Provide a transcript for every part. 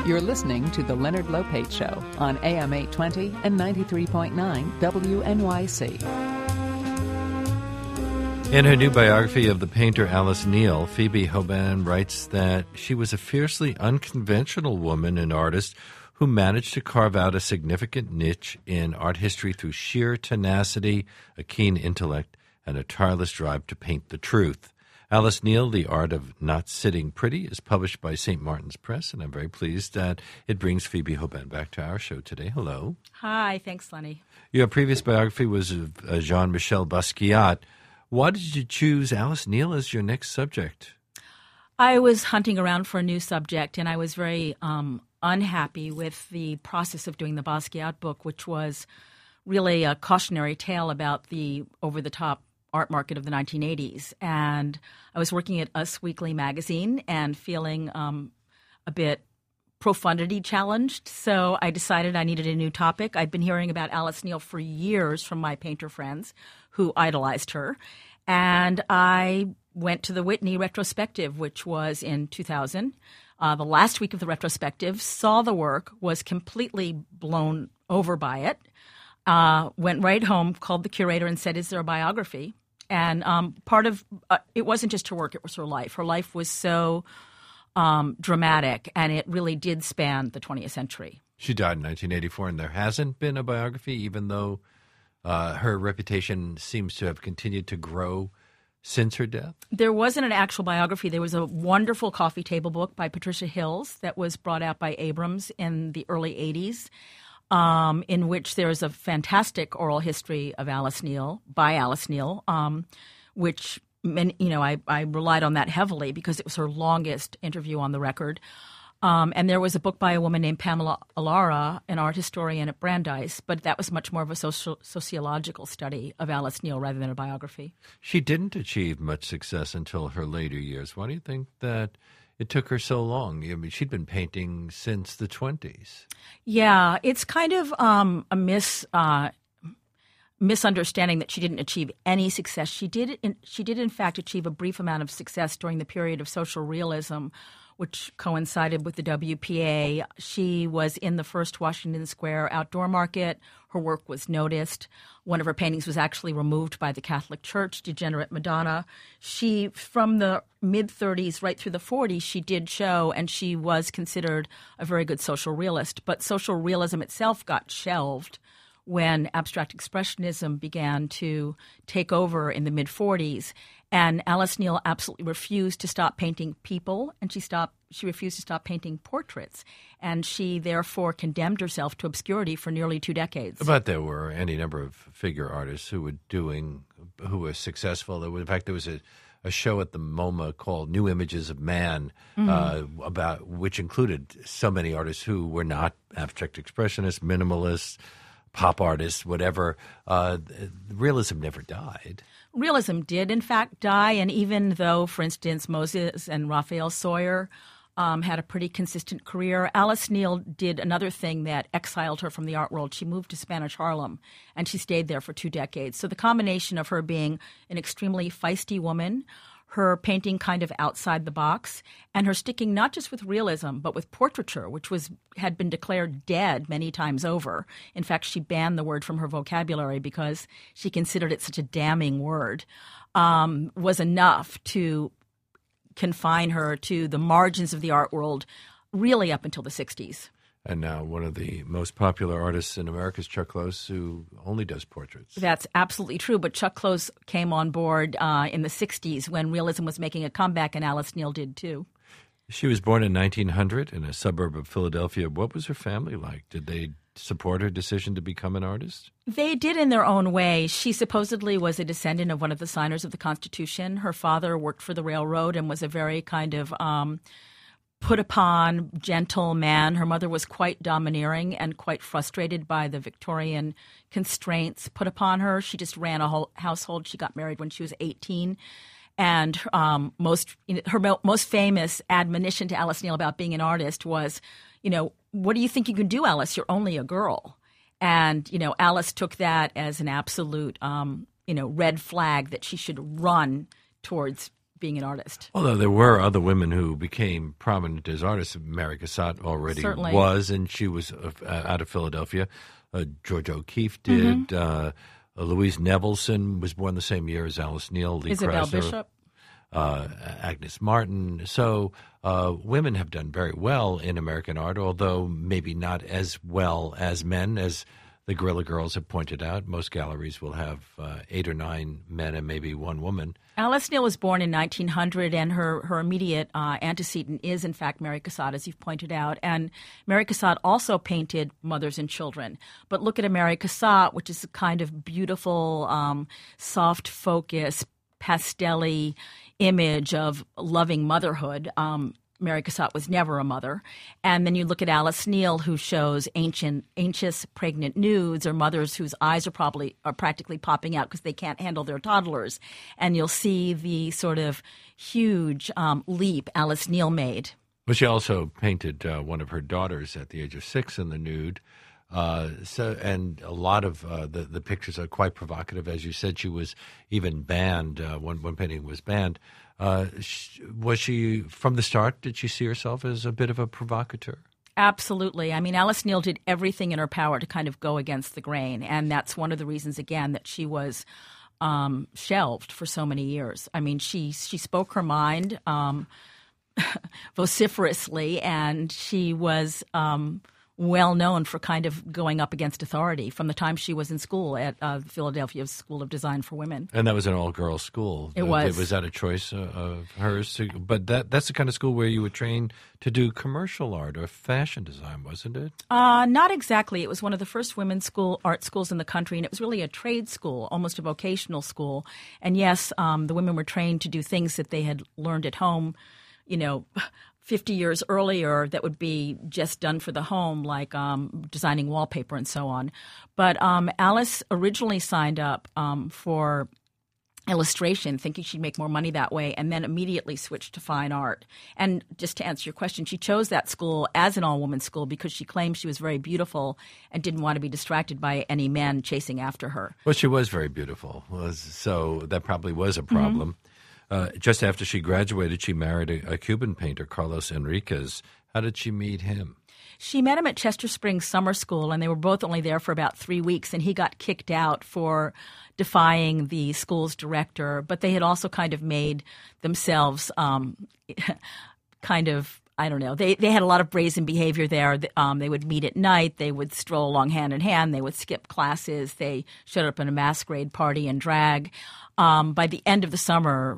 You're listening to The Leonard Lopate Show on AM 820 and 93.9 WNYC. In her new biography of the painter Alice Neel, Phoebe Hoban writes that she was a fiercely unconventional woman and artist who managed to carve out a significant niche in art history through sheer tenacity, a keen intellect, and a tireless drive to paint the truth. Alice Neel, The Art of Not Sitting Pretty, is published by St. Martin's Press, and I'm very pleased that it brings Phoebe Hoban back to our show today. Hello. Hi, thanks, Lenny. Your previous biography was of Jean-Michel Basquiat. Why did you choose Alice Neel as your next subject? I was hunting around for a new subject, and I was very unhappy with the process of doing the Basquiat book, which was really a cautionary tale about the over-the-top art market of the 1980s. And I was working at Us Weekly magazine and feeling a bit profundity challenged. So I decided I needed a new topic. I'd been hearing about Alice Neel for years from my painter friends who idolized her. And I went to the Whitney retrospective, which was in 2000. The last week of the retrospective, saw the work, was completely blown over by it. Went right home, called the curator and said, "Is there a biography?" And part of it wasn't just her work, it was her life. Her life was so dramatic, and it really did span the 20th century. She died in 1984, and there hasn't been a biography, even though her reputation seems to have continued to grow since her death? There wasn't an actual biography. There was a wonderful coffee table book by Patricia Hills that was brought out by Abrams in the early 80s. In which there is a fantastic oral history of Alice Neel, by Alice Neel, which, I relied on that heavily because it was her longest interview on the record. And there was a book by a woman named Pamela Alara, an art historian at Brandeis, but that was much more of a sociological study of Alice Neel rather than a biography. She didn't achieve much success until her later years. Why do you think that it took her so long? I mean, she'd been painting since the 20s. Yeah, it's kind of a misunderstanding that she didn't achieve any success. She did, in fact, achieve a brief amount of success during the period of social realism, which coincided with the WPA. She was in the first Washington Square outdoor market. Her work was noticed. One of her paintings was actually removed by the Catholic Church, Degenerate Madonna. She, from the mid-30s right through the 40s, she did show, and she was considered a very good social realist. But social realism itself got shelved when abstract expressionism began to take over in the mid-40s. And Alice Neel absolutely refused to stop painting people, and she refused to stop painting portraits. And she therefore condemned herself to obscurity for nearly 2 decades. But there were any number of figure artists who were successful. In fact, there was a show at the MoMA called New Images of Man, about which included so many artists who were not abstract expressionists, minimalists, pop artists, whatever. Realism never died. Realism did, in fact, die. And even though, for instance, Moses and Raphael Sawyer had a pretty consistent career, Alice Neel did another thing that exiled her from the art world. She moved to Spanish Harlem, and she stayed there for 2 decades. So the combination of her being an extremely feisty woman, her painting kind of outside the box, and her sticking not just with realism, but with portraiture, which had been declared dead many times over. In fact, she banned the word from her vocabulary because she considered it such a damning word, was enough to confine her to the margins of the art world really up until the 60s. And now one of the most popular artists in America is Chuck Close, who only does portraits. That's absolutely true. But Chuck Close came on board in the 60s when realism was making a comeback, and Alice Neel did too. She was born in 1900 in a suburb of Philadelphia. What was her family like? Did they support her decision to become an artist? They did in their own way. She supposedly was a descendant of one of the signers of the Constitution. Her father worked for the railroad and was a very kind of put-upon, gentle man. Her mother was quite domineering and quite frustrated by the Victorian constraints put upon her. She just ran a whole household. She got married when she was 18. And her most famous admonition to Alice Neel about being an artist was, what do you think you can do, Alice? You're only a girl. And, Alice took that as an absolute, red flag that she should run towards being an artist. Although there were other women who became prominent as artists. Mary Cassatt already Certainly. was, and she was out of Philadelphia. Georgia O'Keeffe did. Louise Nevelson was born the same year as Alice Neal. Lee Isabel Krasner, Bishop. Agnes Martin. So women have done very well in American art, although maybe not as well as men, as the Guerrilla Girls have pointed out. Most galleries will have 8 or 9 men and maybe 1 woman. Alice Neal was born in 1900, and her immediate antecedent is, in fact, Mary Cassatt, as you've pointed out. And Mary Cassatt also painted mothers and children. But look at a Mary Cassatt, which is a kind of beautiful, soft focus, pastel-y image of loving motherhood. Mary Cassatt was never a mother. And then you look at Alice Neal, who shows anxious pregnant nudes, or mothers whose eyes are practically popping out because they can't handle their toddlers. And you'll see the sort of huge leap Alice Neal made. Well, she also painted one of her daughters at the age of 6 in the nude. And a lot of the pictures are quite provocative. As you said, she was even banned. One painting was banned. Was she, from the start, did she see herself as a bit of a provocateur? Absolutely. I mean, Alice Neal did everything in her power to kind of go against the grain. And that's one of the reasons, again, that she was shelved for so many years. I mean, she spoke her mind vociferously, and she was well known for kind of going up against authority from the time she was in school at Philadelphia School of Design for Women. And that was an all-girls school. It was. Was that a choice of hers? But that's the kind of school where you would train to do commercial art or fashion design, wasn't it? Not exactly. It was one of the first women's art schools in the country, and it was really a trade school, almost a vocational school. And yes, the women were trained to do things that they had learned at home, 50 years earlier that would be just done for the home, like designing wallpaper and so on. But Alice originally signed up for illustration, thinking she'd make more money that way, and then immediately switched to fine art. And just to answer your question, she chose that school as an all-woman school because she claimed she was very beautiful and didn't want to be distracted by any men chasing after her. Well, she was very beautiful, so that probably was a problem. Just after she graduated, she married a Cuban painter, Carlos Enriquez. How did she meet him? She met him at Chester Springs Summer School, and they were both only there for about 3 weeks, and he got kicked out for defying the school's director. But they had also kind of made themselves kind of, I don't know, they had a lot of brazen behavior there. They would meet at night. They would stroll along hand in hand. They would skip classes. They showed up in a masquerade party and drag. By the end of the summer,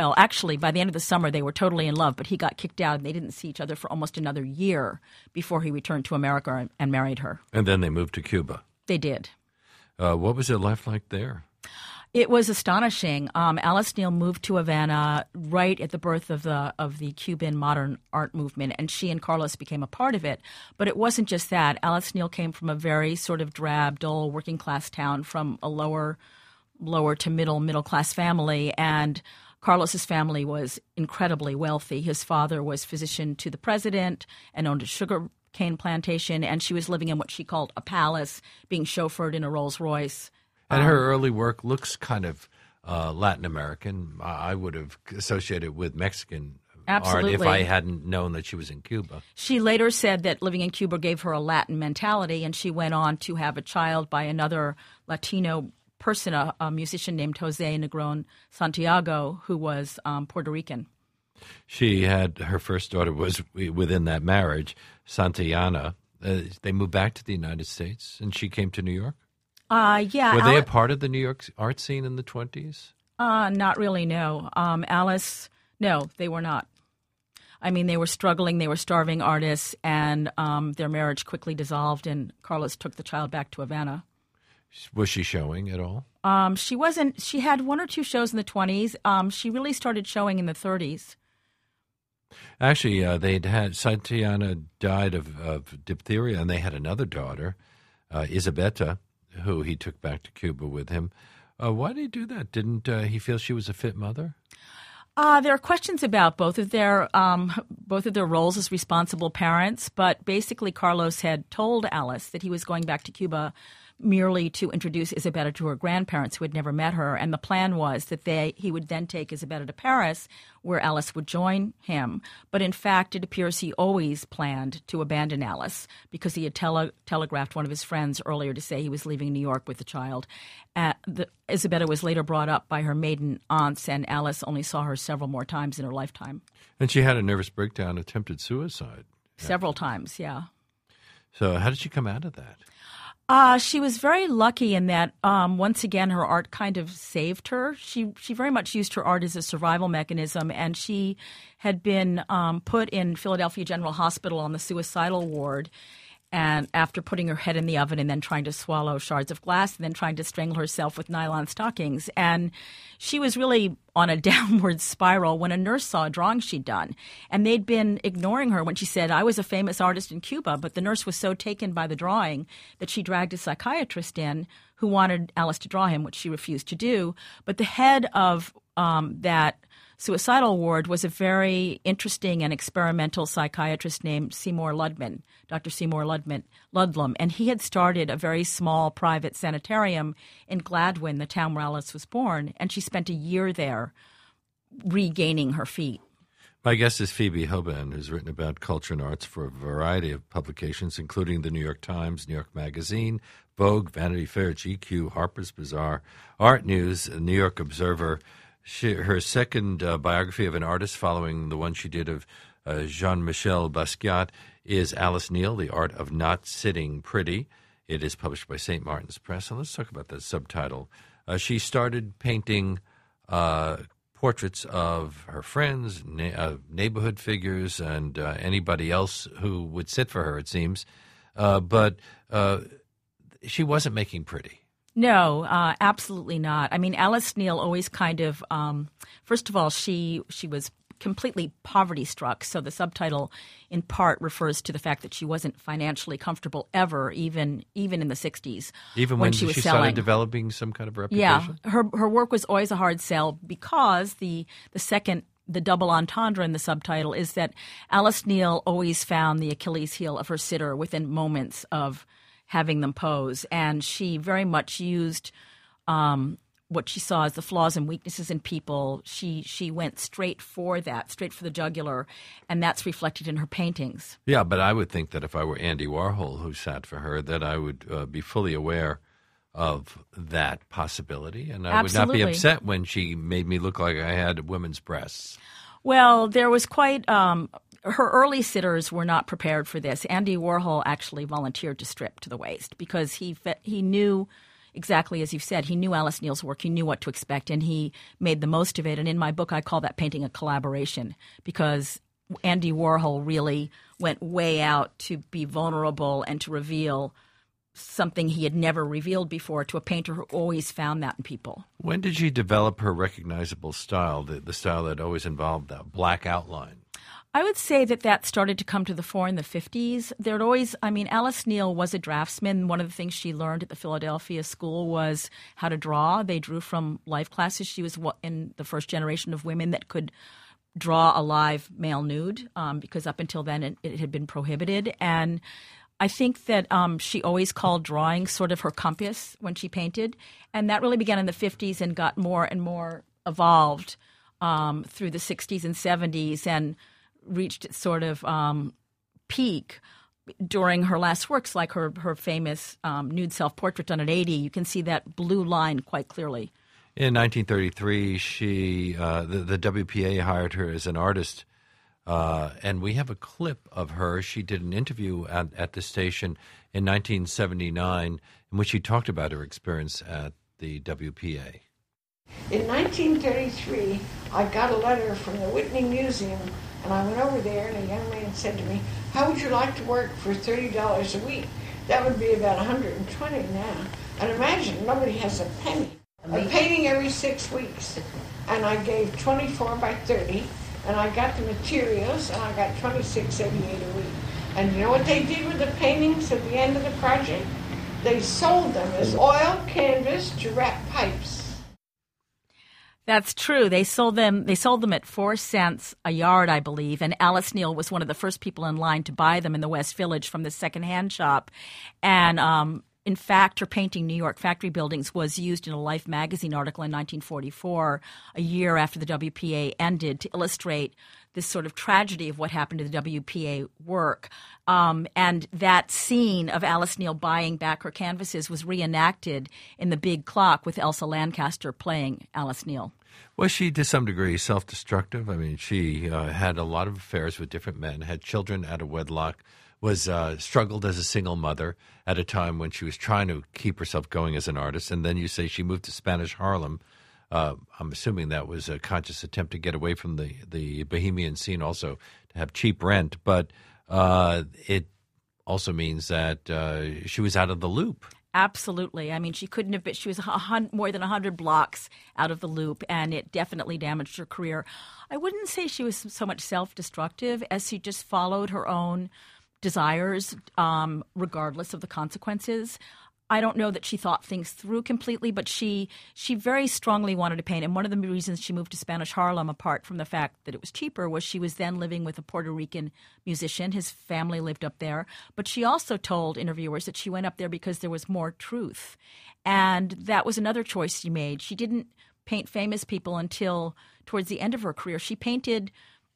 by the end of the summer, they were totally in love, but he got kicked out, and they didn't see each other for almost another year before he returned to America and married her. And then they moved to Cuba. They did. What was it life like there? It was astonishing. Alice Neal moved to Havana right at the birth of the Cuban modern art movement, and she and Carlos became a part of it. But it wasn't just that. Alice Neal came from a very sort of drab, dull, working-class town from a lower to middle-class family, and Carlos's family was incredibly wealthy. His father was physician to the president and owned a sugar cane plantation, and she was living in what she called a palace, being chauffeured in a Rolls Royce. And her early work looks kind of Latin American. I would have associated with Mexican art if I hadn't known that she was in Cuba. She later said that living in Cuba gave her a Latin mentality, and she went on to have a child by another Latino person, a musician named Jose Negron Santiago, who was Puerto Rican. She had her first daughter was within that marriage, Santillana. They moved back to the United States, and she came to New York? Yeah. Were they a part of the New York art scene in the 20s? Not really, no. Alice, no, they were not. I mean, they were struggling, they were starving artists, and their marriage quickly dissolved, and Carlos took the child back to Havana. Was she showing at all? She wasn't. She had 1 or 2 shows in the 20s. She really started showing in the 30s. Actually, Santillana died of diphtheria, and they had another daughter, Isabetta, who he took back to Cuba with him. Why did he do that? Didn't he feel she was a fit mother? There are questions about both of their roles as responsible parents, but basically Carlos had told Alice that he was going back to Cuba merely to introduce Isabella to her grandparents who had never met her. And the plan was that he would then take Isabella to Paris, where Alice would join him. But in fact, it appears he always planned to abandon Alice because he had telegraphed one of his friends earlier to say he was leaving New York with the child. Isabella was later brought up by her maiden aunts, and Alice only saw her several more times in her lifetime. And she had a nervous breakdown, attempted suicide. Several times, yeah. So how did she come out of that? She was very lucky in that, once again, her art kind of saved her. She very much used her art as a survival mechanism, and she had been put in Philadelphia General Hospital on the suicidal ward, and after putting her head in the oven and then trying to swallow shards of glass and then trying to strangle herself with nylon stockings. And she was really on a downward spiral when a nurse saw a drawing she'd done. And they'd been ignoring her when she said, I was a famous artist in Cuba. But the nurse was so taken by the drawing that she dragged a psychiatrist in who wanted Alice to draw him, which she refused to do. But the head of that suicidal ward was a very interesting and experimental psychiatrist named Seymour Ludlam, Dr. Seymour Ludlam, and he had started a very small private sanitarium in Gladwin, the town where Alice was born, and she spent a year there regaining her feet. My guest is Phoebe Hoban, who's written about culture and arts for a variety of publications, including the New York Times, New York Magazine, Vogue, Vanity Fair, GQ, Harper's Bazaar, Art News, New York Observer. Her second biography of an artist, following the one she did of Jean-Michel Basquiat, is Alice Neel, The Art of Not Sitting Pretty. It is published by St. Martin's Press. And let's talk about the subtitle. She started painting portraits of her friends, neighborhood figures, and anybody else who would sit for her, it seems. But she wasn't making pretty. No, absolutely not. I mean, Alice Neel always kind of, first of all, she was completely poverty-struck, so the subtitle in part refers to the fact that she wasn't financially comfortable ever, even in the 60s. Even when she was selling. Started developing some kind of reputation? Yeah, her work was always a hard sell because the double entendre in the subtitle is that Alice Neel always found the Achilles heel of her sitter within moments of having them pose, and she very much used what she saw as the flaws and weaknesses in people. She went straight for the jugular, and that's reflected in her paintings. Yeah, but I would think that if I were Andy Warhol, who sat for her, that I would be fully aware of that possibility, and I Absolutely. would not be upset when she made me look like I had women's breasts. Well, there was quite her early sitters were not prepared for this. Andy Warhol actually volunteered to strip to the waist because he knew exactly as you said. He knew Alice Neel's work. He knew what to expect, and he made the most of it. And in my book, I call that painting a collaboration because Andy Warhol really went way out to be vulnerable and to reveal something he had never revealed before to a painter who always found that in people. When did she develop her recognizable style, the style that always involved that black outline? I would say that started to come to the fore in the 50s. Alice Neel was a draftsman. One of the things she learned at the Philadelphia School was how to draw. They drew from life classes. She was in the first generation of women that could draw a live male nude because up until then it had been prohibited. And I think that she always called drawing sort of her compass when she painted. And that really began in the 50s and got more and more evolved through the 60s and 70s and reached its sort of peak during her last works, like her famous nude self-portrait done at 80. You can see that blue line quite clearly. In 1933, the WPA hired her as an artist, and we have a clip of her. She did an interview at the station in 1979 in which she talked about her experience at the WPA. In 1933, I got a letter from the Whitney Museum, and I went over there, and a young man said to me, "How would you like to work for $30 a week?" That would be about $120 now. And imagine, nobody has a penny. I'm painting every 6 weeks, and I gave 24 by 30, and I got the materials, and I got $26.88 a week. And you know what they did with the paintings at the end of the project? They sold them as oil canvas to wrap pipes. That's true. They sold them at 4 cents a yard, I believe, and Alice Neel was one of the first people in line to buy them in the West Village from the secondhand shop. And in fact, her painting New York Factory Buildings was used in a Life magazine article in 1944, a year after the WPA ended, to illustrate this sort of tragedy of what happened to the WPA work. And that scene of Alice Neel buying back her canvases was reenacted in The Big Clock with Elsa Lancaster playing Alice Neel. Was she, to some degree, self-destructive? I mean, she had a lot of affairs with different men, had children out of wedlock, was struggled as a single mother at a time when she was trying to keep herself going as an artist. And then you say she moved to Spanish Harlem. I'm assuming that was a conscious attempt to get away from the bohemian scene, also to have cheap rent. But it also means that she was out of the loop. Absolutely. I mean, she couldn't have been. She was more than 100 blocks out of the loop, and it definitely damaged her career. I wouldn't say she was so much self-destructive as she just followed her own desires, regardless of the consequences. I don't know that she thought things through completely, but she very strongly wanted to paint. And one of the reasons she moved to Spanish Harlem, apart from the fact that it was cheaper, was she was then living with a Puerto Rican musician. His family lived up there. But she also told interviewers that she went up there because there was more truth. And that was another choice she made. She didn't paint famous people until towards the end of her career. She painted,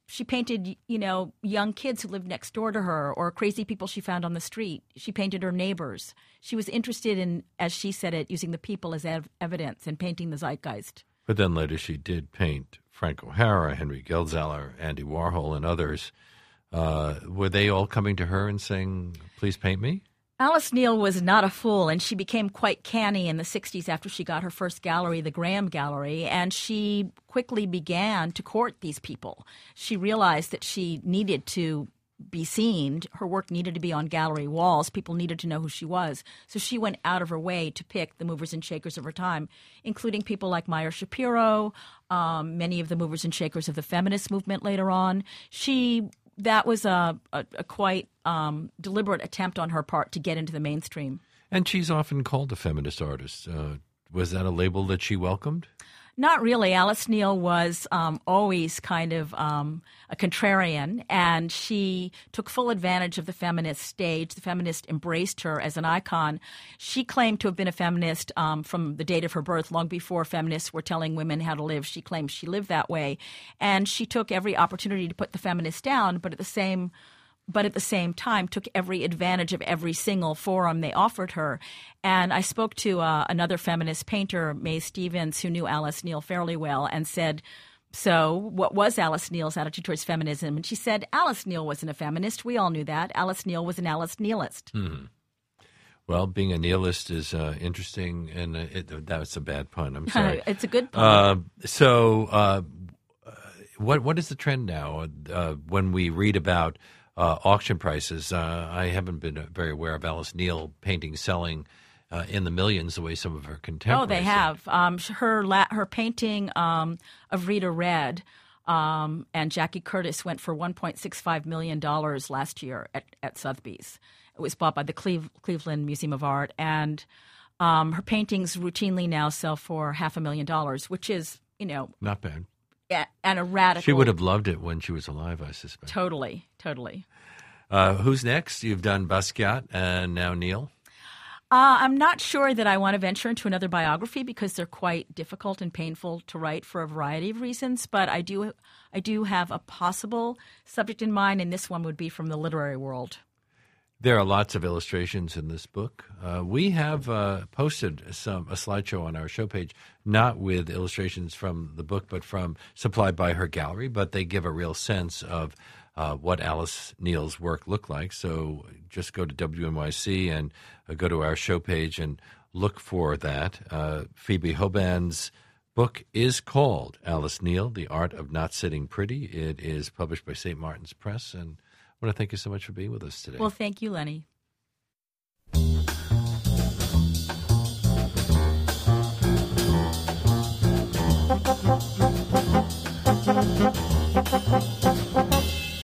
young kids who lived next door to her or crazy people she found on the street. She painted her neighbors. She was interested in, as she said it, using the people as evidence and painting the zeitgeist. But then later she did paint Frank O'Hara, Henry Geldzahler, Andy Warhol, and others. Were they all coming to her and saying, please paint me? Alice Neel was not a fool, and she became quite canny in the 60s after she got her first gallery, the Graham Gallery, and she quickly began to court these people. She realized that she needed to be seen. Her work needed to be on gallery walls. People needed to know who she was. So she went out of her way to pick the movers and shakers of her time, including people like Meyer Shapiro, many of the movers and shakers of the feminist movement later on. That was a quite deliberate attempt on her part to get into the mainstream. And she's often called a feminist artist. Was that a label that she welcomed? Not really. Alice Neel was always kind of a contrarian, and she took full advantage of the feminist stage. The feminists embraced her as an icon. She claimed to have been a feminist from the date of her birth, long before feminists were telling women how to live. She claimed she lived that way, and she took every opportunity to put the feminists down, but at the same time took every advantage of every single forum they offered her. And I spoke to another feminist painter, Mae Stevens, who knew Alice Neel fairly well, and said, so what was Alice Neel's attitude towards feminism? And she said, Alice Neel wasn't a feminist. We all knew that. Alice Neel was an Alice Neelist. Well, being a nihilist is interesting, and that's a bad pun. I'm sorry. It's a good pun. What is the trend now when we read about auction prices? I haven't been very aware of Alice Neel paintings selling in the millions the way some of her contemporaries. Oh, they have. Her painting of Rita Red and Jackie Curtis went for $1.65 million last year at Sotheby's. It was bought by the Cleveland Museum of Art, and her paintings routinely now sell for $500,000, which is, not bad. Yeah, and a radical. She would have loved it when she was alive, I suspect. Totally. Who's next? You've done Basquiat and now Neel. I'm not sure that I want to venture into another biography because they're quite difficult and painful to write for a variety of reasons. But I do have a possible subject in mind, and this one would be from the literary world. There are lots of illustrations in this book. We have posted a slideshow on our show page, not with illustrations from the book, but supplied by her gallery. But they give a real sense of what Alice Neel's work looked like. So just go to WNYC and go to our show page and look for that. Phoebe Hoban's book is called Alice Neel, The Art of Not Sitting Pretty. It is published by St. Martin's Press, and I want to thank you so much for being with us today. Well, thank you, Lenny.